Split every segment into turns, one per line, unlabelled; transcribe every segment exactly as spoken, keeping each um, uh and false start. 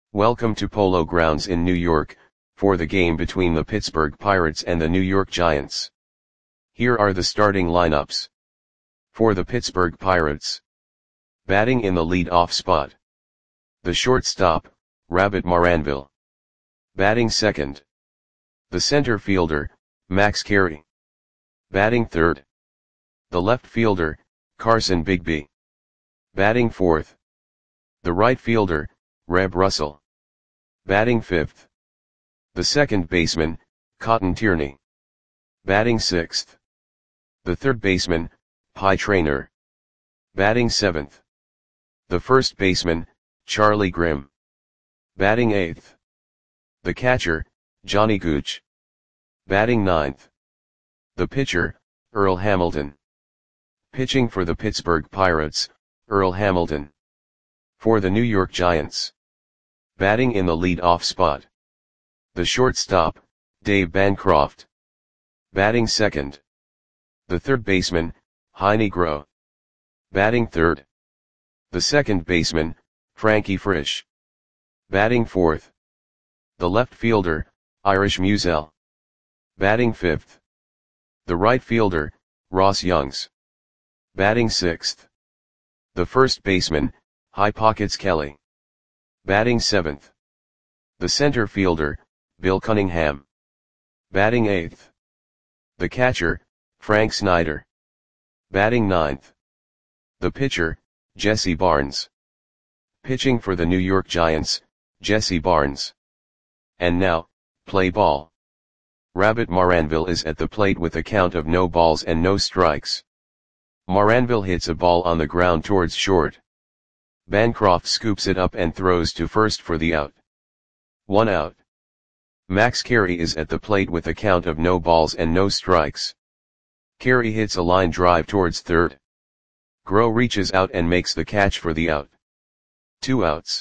Welcome to Polo Grounds in New York, for the game between the Pittsburgh Pirates and the New York Giants. Here are the starting lineups. For the Pittsburgh Pirates. Batting in the lead-off spot. The shortstop, Rabbit Maranville. Batting second. The center fielder, Max Carey. Batting third. The left fielder, Carson Bigby. Batting fourth. The right fielder, Reb Russell. Batting fifth. The second baseman, Cotton Tierney. Batting sixth. The third baseman, Pie Traynor. Batting seventh. The first baseman, Charlie Grimm. Batting eighth. The catcher, Johnny Gooch. Batting ninth. The pitcher, Earl Hamilton. Pitching for the Pittsburgh Pirates, Earl Hamilton. For the New York Giants. Batting in the lead-off spot. The shortstop, Dave Bancroft. Batting second. The third baseman, Heinie Groh. Batting third. The second baseman, Frankie Frisch. Batting fourth. The left fielder, Irish Musial. Batting fifth. The right fielder, Ross Youngs. Batting sixth. The first baseman, High Pockets Kelly. Batting seventh. The center fielder, Bill Cunningham. Batting eighth. The catcher, Frank Snyder. Batting ninth. The pitcher, Jesse Barnes. Pitching for the New York Giants, Jesse Barnes. And now, play ball. Rabbit Maranville is at the plate with a count of no balls and no strikes. Maranville hits a ball on the ground towards short. Bancroft scoops it up and throws to first for the out. One out. Max Carey is at the plate with a count of no balls and no strikes. Carey hits a line drive towards third. Groh reaches out and makes the catch for the out. Two outs.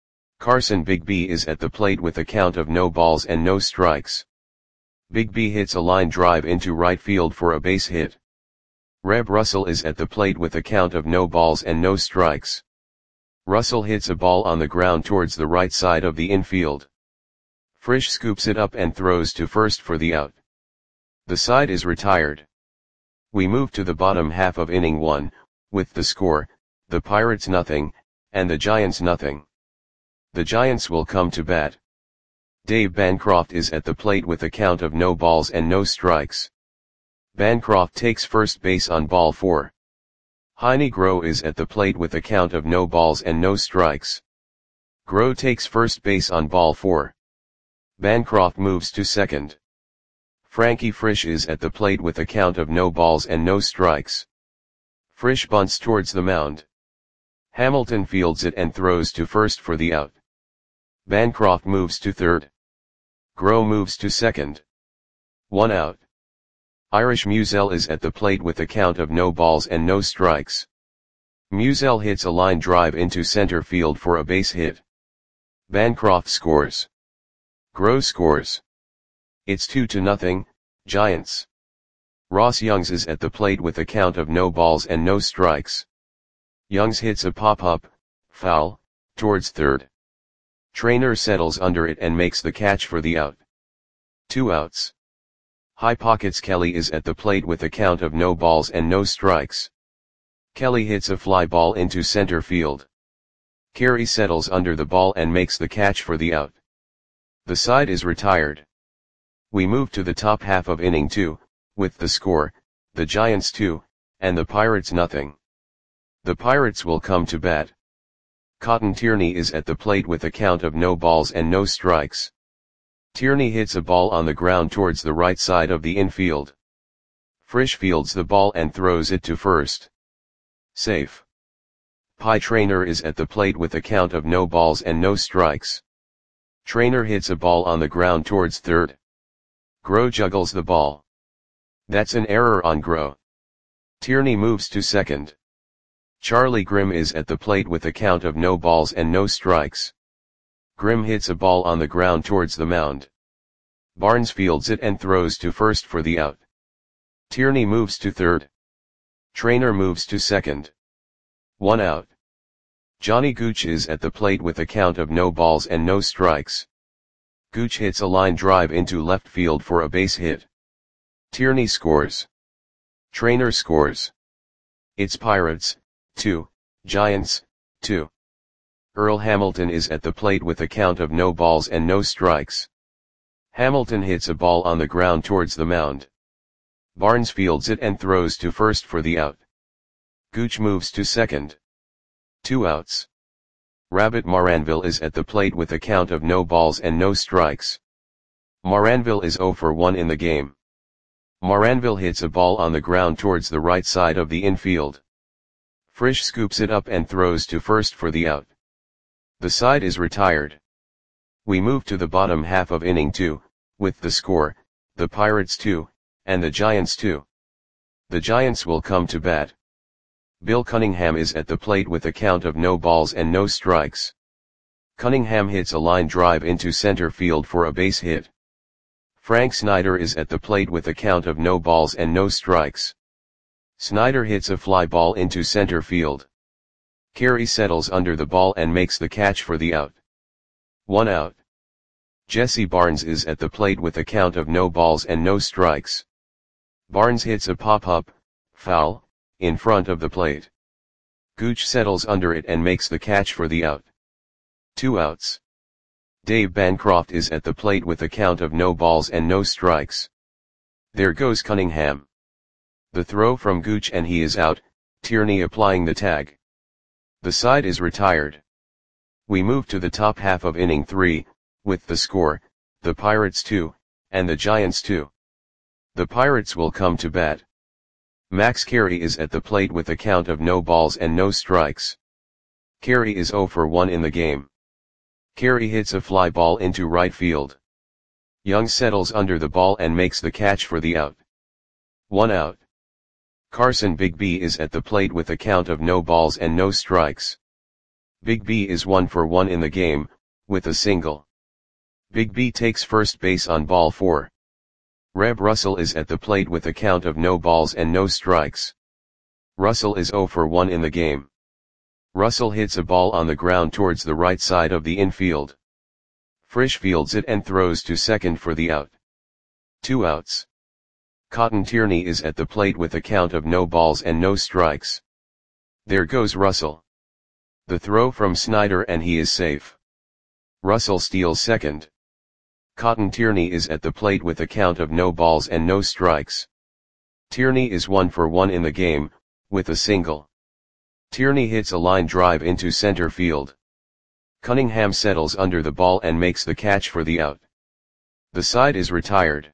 Carson Bigby is at the plate with a count of no balls and no strikes. Bigby hits a line drive into right field for a base hit. Reb Russell is at the plate with a count of no balls and no strikes. Russell hits a ball on the ground towards the right side of the infield. Frisch scoops it up and throws to first for the out. The side is retired. We move to the bottom half of inning one, with the score, the Pirates nothing, and the Giants nothing. The Giants will come to bat. Dave Bancroft is at the plate with a count of no balls and no strikes. Bancroft takes first base on ball four. Heinie Groh is at the plate with a count of no balls and no strikes. Groh takes first base on ball four. Bancroft moves to second. Frankie Frisch is at the plate with a count of no balls and no strikes. Frisch bunts towards the mound. Hamilton fields it and throws to first for the out. Bancroft moves to third. Groh moves to second. One out. Irish Musial is at the plate with a count of no balls and no strikes. Musial hits a line drive into center field for a base hit. Bancroft scores. Groh scores. It's two to nothing, Giants. Ross Youngs is at the plate with a count of no balls and no strikes. Youngs hits a pop-up, foul, towards third. Traynor settles under it and makes the catch for the out. Two outs. High Pockets Kelly is at the plate with a count of no balls and no strikes. Kelly hits a fly ball into center field. Carey settles under the ball and makes the catch for the out. The side is retired. We move to the top half of inning two, with the score, the Giants two, and the Pirates nothing. The Pirates will come to bat. Cotton Tierney is at the plate with a count of no balls and no strikes. Tierney hits a ball on the ground towards the right side of the infield. Frisch fields the ball and throws it to first. Safe. Pie Traynor is at the plate with a count of no balls and no strikes. Traynor hits a ball on the ground towards third. Groh juggles the ball. That's an error on Groh. Tierney moves to second. Charlie Grimm is at the plate with a count of no balls and no strikes. Grimm hits a ball on the ground towards the mound. Barnes fields it and throws to first for the out. Tierney moves to third. Traynor moves to second. One out. Johnny Gooch is at the plate with a count of no balls and no strikes. Gooch hits a line drive into left field for a base hit. Tierney scores. Trainer scores. It's Pirates, two, Giants, two. Earl Hamilton is at the plate with a count of no balls and no strikes. Hamilton hits a ball on the ground towards the mound. Barnes fields it and throws to first for the out. Gooch moves to second. Two outs. Rabbit Maranville is at the plate with a count of no balls and no strikes. Maranville is zero for one in the game. Maranville hits a ball on the ground towards the right side of the infield. Frisch scoops it up and throws to first for the out. The side is retired. We move to the bottom half of inning two, with the score, the Pirates two, and the Giants two. The Giants will come to bat. Bill Cunningham is at the plate with a count of no balls and no strikes. Cunningham hits a line drive into center field for a base hit. Frank Snyder is at the plate with a count of no balls and no strikes. Snyder hits a fly ball into center field. Carey settles under the ball and makes the catch for the out. One out. Jesse Barnes is at the plate with a count of no balls and no strikes. Barnes hits a pop-up, foul, in front of the plate. Gooch settles under it and makes the catch for the out. Two outs. Dave Bancroft is at the plate with a count of no balls and no strikes. There goes Cunningham. The throw from Gooch and he is out, Tierney applying the tag. The side is retired. We move to the top half of inning three, with the score, the Pirates two, and the Giants two. The Pirates will come to bat. Max Carey is at the plate with a count of no balls and no strikes. Carey is zero for one in the game. Carey hits a fly ball into right field. Young settles under the ball and makes the catch for the out. One out. Carson Bigby is at the plate with a count of no balls and no strikes. Bigby is one for one in the game, with a single. Bigby takes first base on ball four. Reb Russell is at the plate with a count of no balls and no strikes. Russell is zero for one in the game. Russell hits a ball on the ground towards the right side of the infield. Frisch fields it and throws to second for the out. Two outs. Cotton Tierney is at the plate with a count of no balls and no strikes. There goes Russell. The throw from Snyder and he is safe. Russell steals second. Cotton Tierney is at the plate with a count of no balls and no strikes. Tierney is one for one in the game, with a single. Tierney hits a line drive into center field. Cunningham settles under the ball and makes the catch for the out. The side is retired.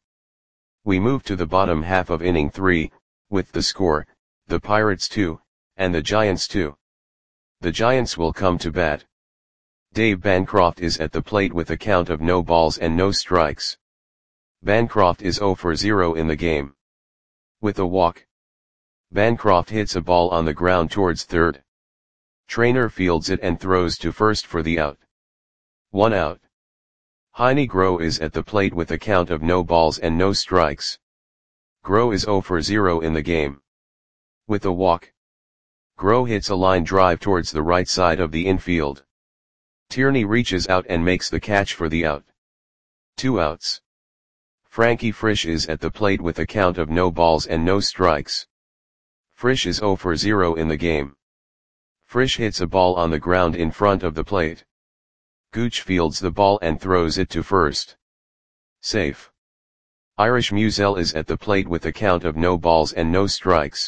We move to the bottom half of inning three, with the score, the Pirates two, and the Giants two. The Giants will come to bat. Dave Bancroft is at the plate with a count of no balls and no strikes. Bancroft is zero for zero in the game. With a walk. Bancroft hits a ball on the ground towards third. Trainer fields it and throws to first for the out. One out. Heine Groh is at the plate with a count of no balls and no strikes. Groh is zero for zero in the game. With a walk. Groh hits a line drive towards the right side of the infield. Tierney reaches out and makes the catch for the out. Two outs. Frankie Frisch is at the plate with a count of no balls and no strikes. Frisch is zero for zero in the game. Frisch hits a ball on the ground in front of the plate. Gooch fields the ball and throws it to first. Safe. Irish Musial is at the plate with a count of no balls and no strikes.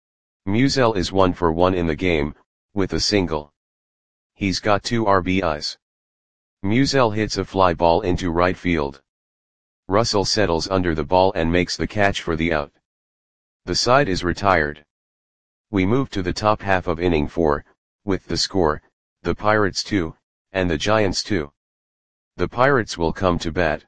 Musial is one for one in the game, with a single. He's got two R B Is. Musial hits a fly ball into right field. Russell settles under the ball and makes the catch for the out. The side is retired. We move to the top half of inning four, with the score, the Pirates two, and the Giants two. The Pirates will come to bat.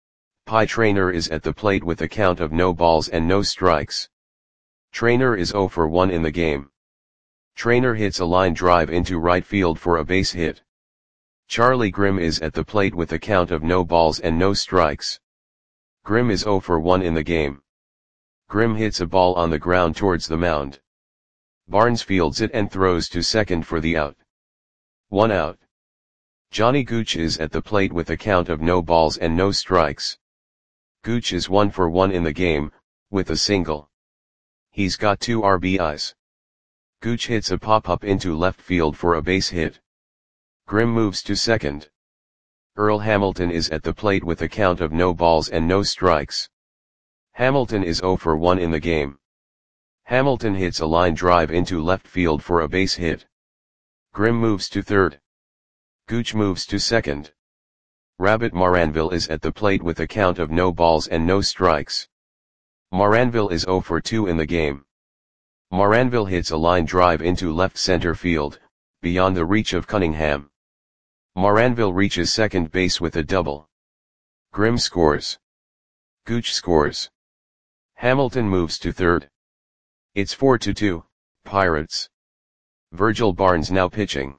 Pie Traynor is at the plate with a count of no balls and no strikes. Traynor is zero for one in the game. Traynor hits a line drive into right field for a base hit. Charlie Grimm is at the plate with a count of no balls and no strikes. Grimm is zero for one in the game. Grimm hits a ball on the ground towards the mound. Barnes fields it and throws to second for the out. One out. Johnny Gooch is at the plate with a count of no balls and no strikes. Gooch is one for one in the game, with a single. He's got two R B Is. Gooch hits a pop-up into left field for a base hit. Grimm moves to second. Earl Hamilton is at the plate with a count of no balls and no strikes. Hamilton is zero for one in the game. Hamilton hits a line drive into left field for a base hit. Grimm moves to third. Gooch moves to second. Rabbit Maranville is at the plate with a count of no balls and no strikes. Maranville is zero for two in the game. Maranville hits a line drive into left center field, beyond the reach of Cunningham. Maranville reaches second base with a double. Grimm scores. Gooch scores. Hamilton moves to third. It's four to two, Pirates. Virgil Barnes now pitching.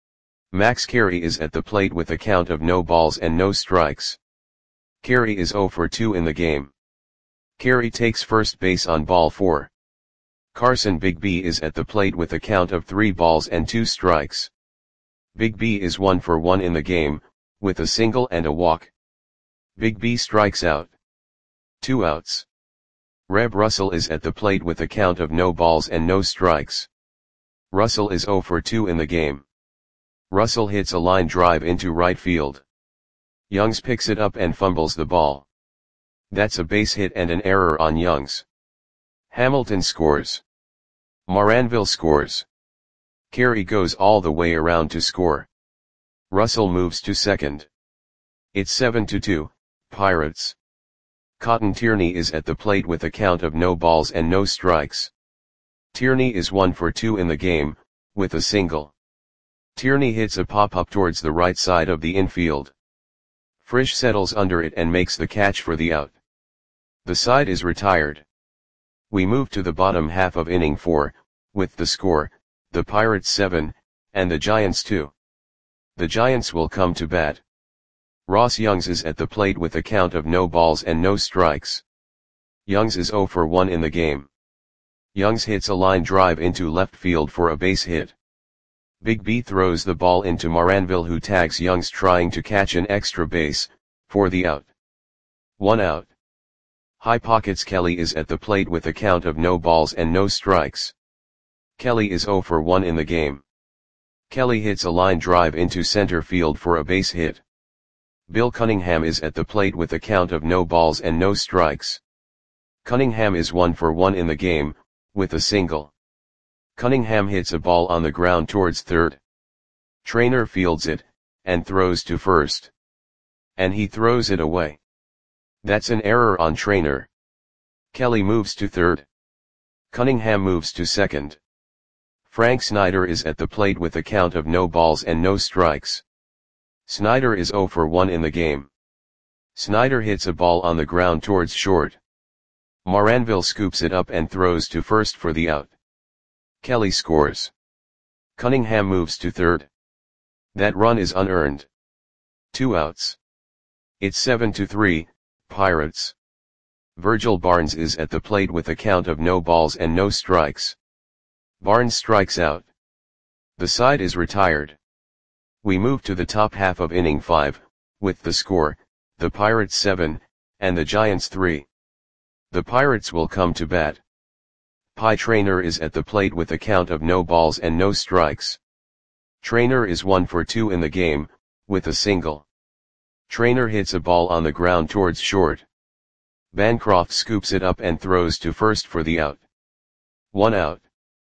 Max Carey is at the plate with a count of no balls and no strikes. Carey is zero for two in the game. Carey takes first base on ball four. Carson Bigby is at the plate with a count of three balls and two strikes. Bigby is one for one in the game, with a single and a walk. Bigby strikes out. Two outs. Reb Russell is at the plate with a count of no balls and no strikes. Russell is zero for two in the game. Russell hits a line drive into right field. Youngs picks it up and fumbles the ball. That's a base hit and an error on Youngs. Hamilton scores. Maranville scores. Carey goes all the way around to score. Russell moves to second. It's seven to two, Pirates. Cotton Tierney is at the plate with a count of no balls and no strikes. Tierney is one for two in the game, with a single. Tierney hits a pop-up towards the right side of the infield. Frisch settles under it and makes the catch for the out. The side is retired. We move to the bottom half of inning four, with the score, the Pirates seven, and the Giants two. The Giants will come to bat. Ross Youngs is at the plate with a count of no balls and no strikes. Youngs is zero for one in the game. Youngs hits a line drive into left field for a base hit. Bigby throws the ball into Maranville, who tags Youngs trying to catch an extra base, for the out. One out. High Pockets Kelly is at the plate with a count of no balls and no strikes. Kelly is zero for one in the game. Kelly hits a line drive into center field for a base hit. Bill Cunningham is at the plate with a count of no balls and no strikes. Cunningham is one for one in the game, with a single. Cunningham hits a ball on the ground towards third. Trainer fields it, and throws to first. And he throws it away. That's an error on Trainer. Kelly moves to third. Cunningham moves to second. Frank Snyder is at the plate with a count of no balls and no strikes. Snyder is zero for one in the game. Snyder hits a ball on the ground towards short. Maranville scoops it up and throws to first for the out. Kelly scores. Cunningham moves to third. That run is unearned. Two outs. It's seven to three, Pirates. Virgil Barnes is at the plate with a count of no balls and no strikes. Barnes strikes out. The side is retired. We move to the top half of inning five, with the score, the Pirates seven, and the Giants three. The Pirates will come to bat. Pie Trainer is at the plate with a count of no balls and no strikes. Trainer is one for two in the game, with a single. Trainer hits a ball on the ground towards short. Bancroft scoops it up and throws to first for the out. One out.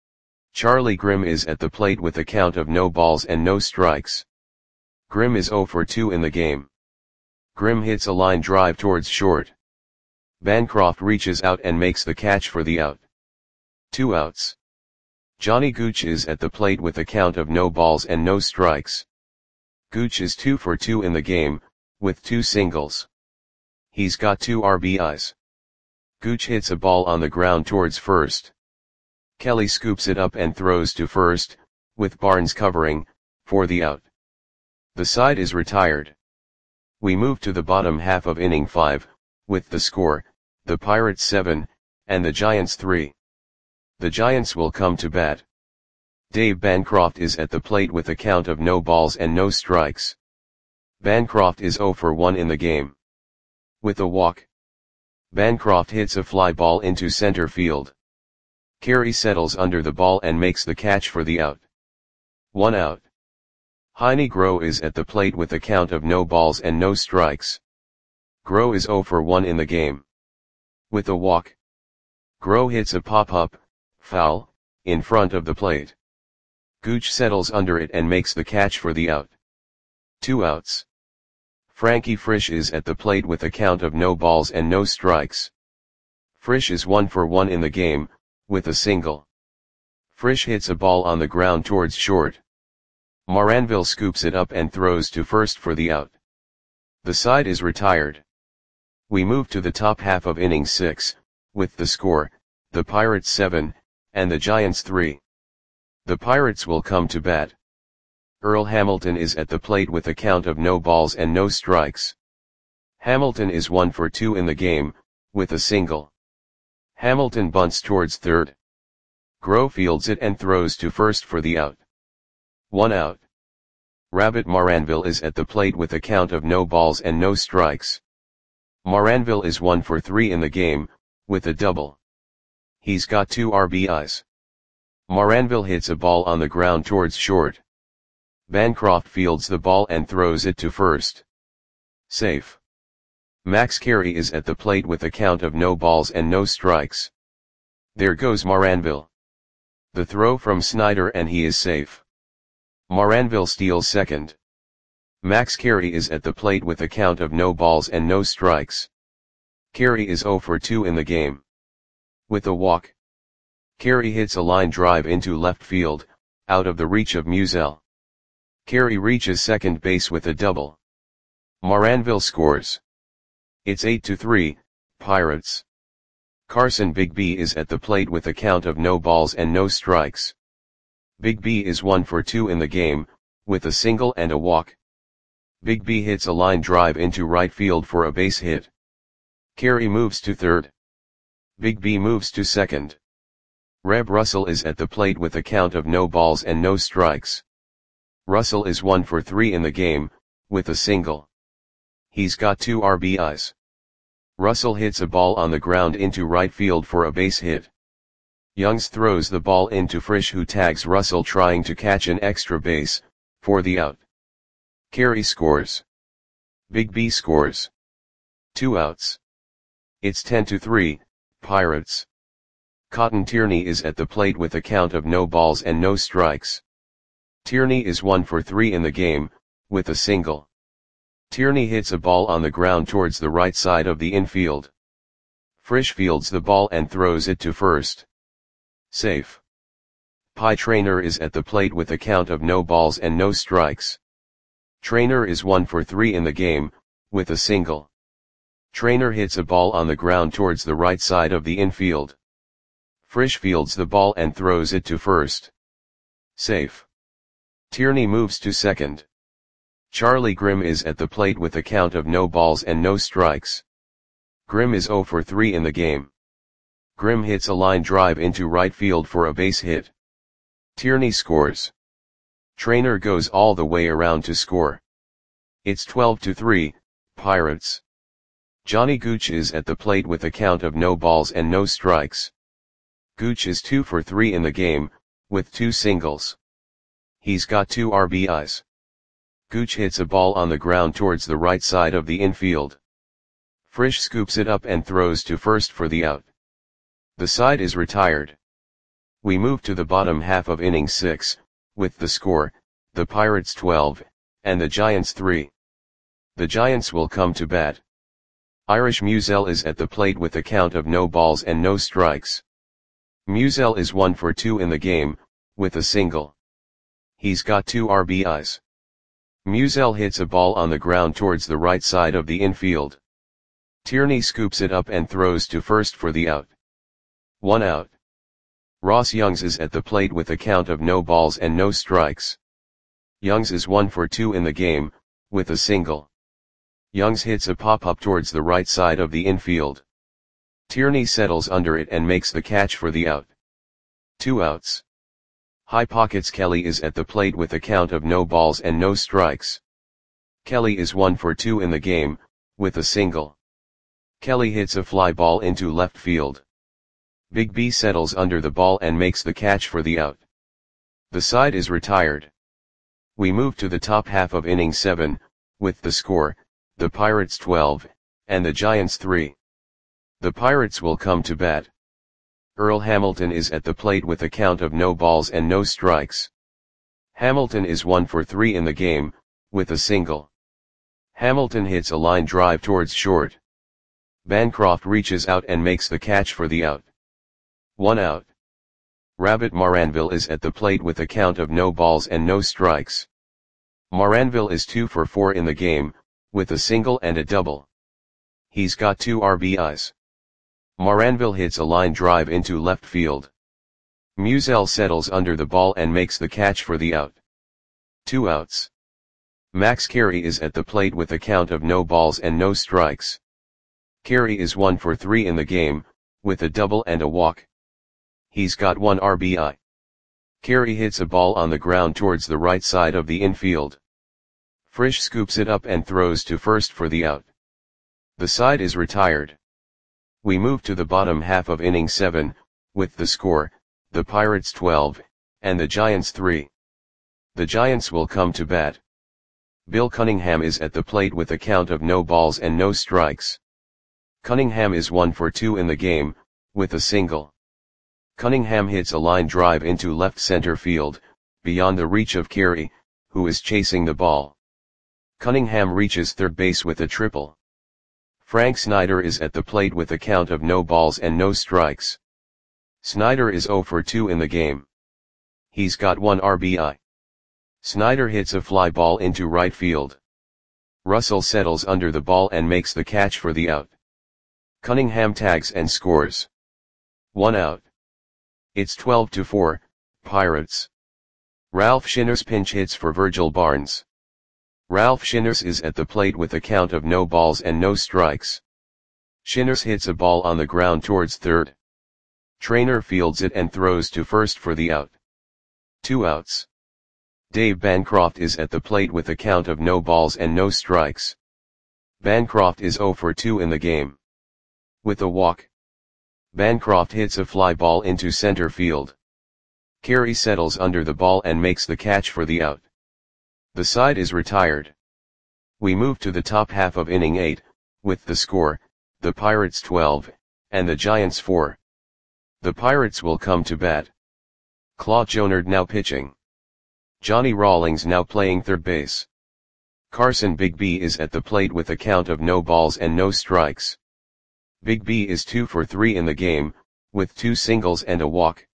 Charlie Grimm is at the plate with a count of no balls and no strikes. Grimm is zero for two in the game. Grimm hits a line drive towards short. Bancroft reaches out and makes the catch for the out. Two outs. Johnny Gooch is at the plate with a count of no balls and no strikes. Gooch is two for two in the game, with two singles. He's got two R B Is. Gooch hits a ball on the ground towards first. Kelly scoops it up and throws to first, with Barnes covering, for the out. The side is retired. We move to the bottom half of inning five, with the score, the Pirates seven, and the Giants three. The Giants will come to bat. Dave Bancroft is at the plate with a count of no balls and no strikes. Bancroft is zero for one in the game. With a walk, Bancroft hits a fly ball into center field. Carey settles under the ball and makes the catch for the out. One out. Heinie Groh is at the plate with a count of no balls and no strikes. Groh is zero for one in the game. With a walk, Groh hits a pop-up, foul, in front of the plate. Gooch settles under it and makes the catch for the out. Two outs. Frankie Frisch is at the plate with a count of no balls and no strikes. Frisch is one for one in the game, with a single. Frisch hits a ball on the ground towards short. Moranville scoops it up and throws to first for the out. The side is retired. We move to the top half of inning six, with the score, the Pirates seven, and the Giants three. The Pirates will come to bat. Earl Hamilton is at the plate with a count of no balls and no strikes. Hamilton is one for two in the game, with a single. Hamilton bunts towards third. Groh fields it and throws to first for the out. One out. Rabbit Moranville is at the plate with a count of no balls and no strikes. Moranville is one for three in the game, with a double. He's got two R B Is. Moranville hits a ball on the ground towards short. Bancroft fields the ball and throws it to first. Safe. Max Carey is at the plate with a count of no balls and no strikes. There goes Moranville. The throw from Snyder and he is safe. Moranville steals second. Max Carey is at the plate with a count of no balls and no strikes. Carey is zero for two in the game. With a walk, Carey hits a line drive into left field, out of the reach of Musial. Carey reaches second base with a double. Moranville scores. It's eight to three, Pirates. Carson Bigby is at the plate with a count of no balls and no strikes. Bigby is one for two in the game, with a single and a walk. Bigby hits a line drive into right field for a base hit. Carey moves to third. Bigby moves to second. Reb Russell is at the plate with a count of no balls and no strikes. Russell is one for three in the game, with a single. He's got two R B Is. Russell hits a ball on the ground into right field for a base hit. Youngs throws the ball into Frisch, who tags Russell trying to catch an extra base, for the out. Carey scores. Bigby scores. Two outs. It's ten to three, Pirates. Cotton Tierney is at the plate with a count of no balls and no strikes. Tierney is one for three in the game, with a single. Tierney hits a ball on the ground towards the right side of the infield. Frisch fields the ball and throws it to first. Safe. Pie Traynor is at the plate with a count of no balls and no strikes. Traynor is one for three in the game, with a single. Traynor hits a ball on the ground towards the right side of the infield. Frisch fields the ball and throws it to first. Safe. Tierney moves to second. Charlie Grimm is at the plate with a count of no balls and no strikes. Grimm is zero for three in the game. Grimm hits a line drive into right field for a base hit. Tierney scores. Traynor goes all the way around to score. It's twelve to three, Pirates. Johnny Gooch is at the plate with a count of no balls and no strikes. Gooch is two for three in the game, with two singles. He's got two R B Is. Gooch hits a ball on the ground towards the right side of the infield. Frisch scoops it up and throws to first for the out. The side is retired. We move to the bottom half of inning six, with the score, the Pirates twelve, and the Giants three. The Giants will come to bat. Irish Musial is at the plate with a count of no balls and no strikes. Musial is one for two in the game, with a single. He's got two R B Is. Musial hits a ball on the ground towards the right side of the infield. Tierney scoops it up and throws to first for the out. One out. Ross Youngs is at the plate with a count of no balls and no strikes. Youngs is one for two in the game, with a single. Youngs hits a pop-up towards the right side of the infield. Tierney settles under it and makes the catch for the out. Two outs. High Pockets Kelly is at the plate with a count of no balls and no strikes. Kelly is one for two in the game, with a single. Kelly hits a fly ball into left field. Big B settles under the ball and makes the catch for the out. The side is retired. We move to the top half of inning seven, with the score, the Pirates twelve, and the Giants three. The Pirates will come to bat. Earl Hamilton is at the plate with a count of no balls and no strikes. Hamilton is one for three in the game, with a single. Hamilton hits a line drive towards short. Bancroft reaches out and makes the catch for the out. One out. Rabbit Maranville is at the plate with a count of no balls and no strikes. Maranville is two for four in the game, with a single and a double. He's got two R B Is. Maranville hits a line drive into left field. Musial settles under the ball and makes the catch for the out. Two outs. Max Carey is at the plate with a count of no balls and no strikes. Carey is one for three in the game, with a double and a walk. He's got one R B I. Carey hits a ball on the ground towards the right side of the infield. Frisch scoops it up and throws to first for the out. The side is retired. We move to the bottom half of inning seven, with the score, the Pirates twelve, and the Giants three. The Giants will come to bat. Bill Cunningham is at the plate with a count of no balls and no strikes. Cunningham is one for two in the game, with a single. Cunningham hits a line drive into left center field, beyond the reach of Carey, who is chasing the ball. Cunningham reaches third base with a triple. Frank Snyder is at the plate with a count of no balls and no strikes. Snyder is zero for two in the game. He's got one R B I. Snyder hits a fly ball into right field. Russell settles under the ball and makes the catch for the out. Cunningham tags and scores. One out. It's twelve to four, Pirates. Ralph Shinners pinch hits for Virgil Barnes. Ralph Shinners is at the plate with a count of no balls and no strikes. Shinners hits a ball on the ground towards third. Trainer fields it and throws to first for the out. Two outs. Dave Bancroft is at the plate with a count of no balls and no strikes. Bancroft is zero for two in the game. With a walk. Bancroft hits a fly ball into center field. Carey settles under the ball and makes the catch for the out. The side is retired. We move to the top half of inning eight, with the score, the Pirates twelve, and the Giants four. The Pirates will come to bat. Claude Jonard now pitching. Johnny Rawlings now playing third base. Carson Big B is at the plate with a count of no balls and no strikes. Big B is two for three in the game, with two singles and a walk.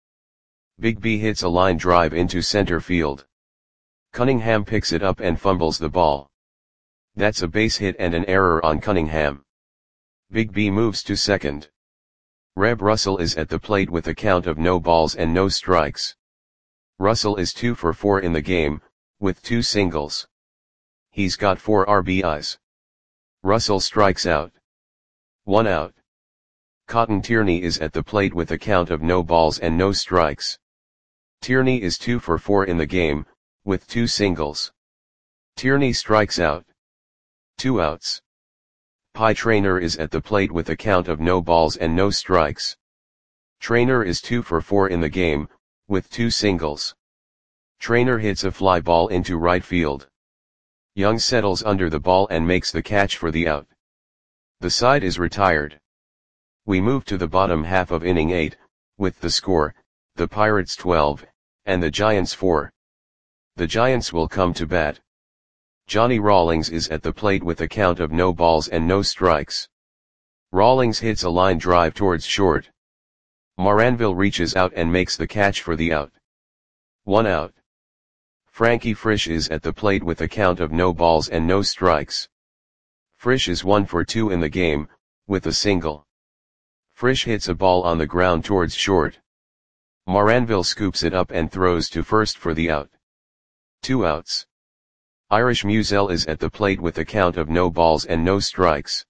Big B hits a line drive into center field. Cunningham picks it up and fumbles the ball. That's a base hit and an error on Cunningham. Big B moves to second. Reb Russell is at the plate with a count of no balls and no strikes. Russell is two for four in the game, with two singles. He's got four R B Is. Russell strikes out. One out. Cotton Tierney is at the plate with a count of no balls and no strikes. Tierney is two for four in the game, with two singles. Tierney strikes out. Two outs. Pie Trainer is at the plate with a count of no balls and no strikes. Trainer is two for four in the game, with two singles. Trainer hits a fly ball into right field. Young settles under the ball and makes the catch for the out. The side is retired. We move to the bottom half of inning eight, with the score, the Pirates twelve, and the Giants four. The Giants will come to bat. Johnny Rawlings is at the plate with a count of no balls and no strikes. Rawlings hits a line drive towards short. Maranville reaches out and makes the catch for the out. One out. Frankie Frisch is at the plate with a count of no balls and no strikes. Frisch is one for two in the game, with a single. Frisch hits a ball on the ground towards short. Maranville scoops it up and throws to first for the out. Two outs. Irish Musial is at the plate with a count of no balls and no strikes.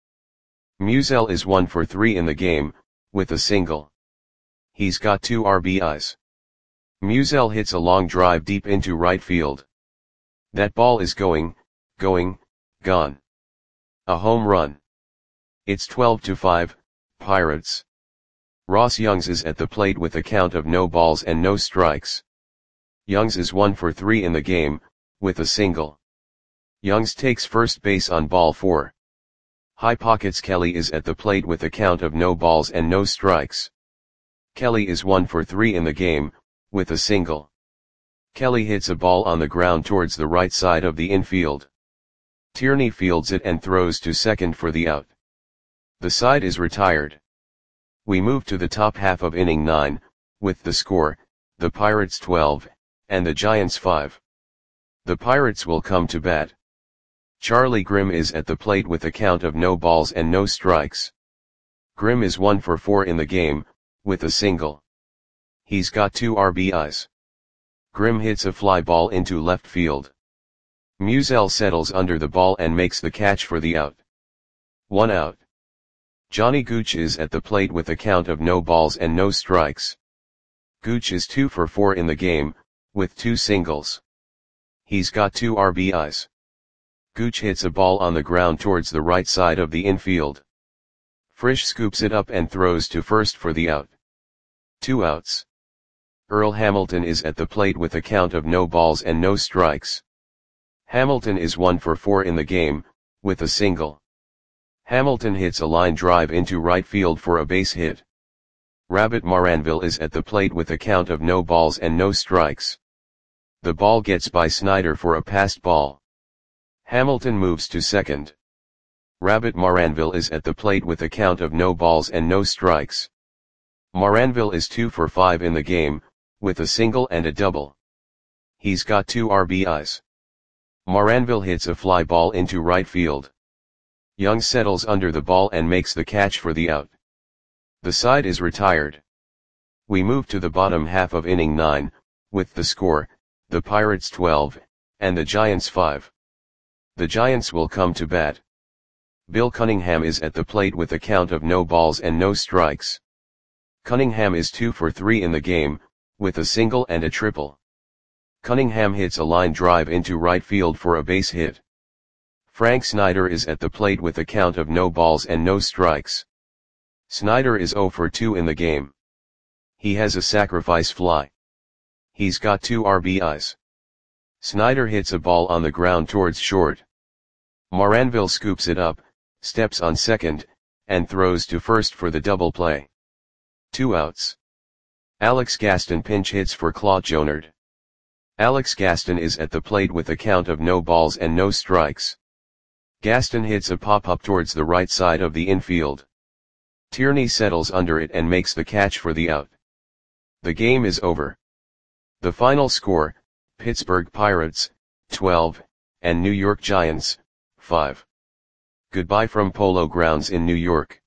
Musial is one for three in the game, with a single. He's got two R B Is. Musial hits a long drive deep into right field. That ball is going, going, gone. A home run. It's twelve to five, Pirates. Ross Youngs is at the plate with a count of no balls and no strikes. Youngs is one for three in the game, with a single. Youngs takes first base on ball four. High pockets Kelly is at the plate with a count of no balls and no strikes. Kelly is one for three in the game, with a single. Kelly hits a ball on the ground towards the right side of the infield. Tierney fields it and throws to second for the out. The side is retired. We move to the top half of inning nine, with the score, the Pirates twelve, and the Giants five. The Pirates will come to bat. Charlie Grimm is at the plate with a count of no balls and no strikes. Grimm is one for four in the game, with a single. He's got two R B Is. Grimm hits a fly ball into left field. Musial settles under the ball and makes the catch for the out. One out. Johnny Gooch is at the plate with a count of no balls and no strikes. Gooch is two for four in the game, with two singles. He's got two R B Is. Gooch hits a ball on the ground towards the right side of the infield. Frisch scoops it up and throws to first for the out. Two outs. Earl Hamilton is at the plate with a count of no balls and no strikes. Hamilton is one for four in the game, with a single. Hamilton hits a line drive into right field for a base hit. Rabbit Maranville is at the plate with a count of no balls and no strikes. The ball gets by Snyder for a passed ball. Hamilton moves to second. Rabbit Maranville is at the plate with a count of no balls and no strikes. Maranville is two for five in the game, with a single and a double. He's got two R B Is. Maranville hits a fly ball into right field. Young settles under the ball and makes the catch for the out. The side is retired. We move to the bottom half of inning nine, with the score, the Pirates twelve, and the Giants five. The Giants will come to bat. Bill Cunningham is at the plate with a count of no balls and no strikes. Cunningham is two for three in the game, with a single and a triple. Cunningham hits a line drive into right field for a base hit. Frank Snyder is at the plate with a count of no balls and no strikes. Snyder is zero for two in the game. He has a sacrifice fly. He's got two R B Is. Snyder hits a ball on the ground towards short. Maranville scoops it up, steps on second, and throws to first for the double play. Two outs. Alex Gaston pinch hits for Claude Jonard. Alex Gaston is at the plate with a count of no balls and no strikes. Gaston hits a pop-up towards the right side of the infield. Tierney settles under it and makes the catch for the out. The game is over. The final score, Pittsburgh Pirates, twelve, and New York Giants, five. Goodbye from Polo Grounds in New York.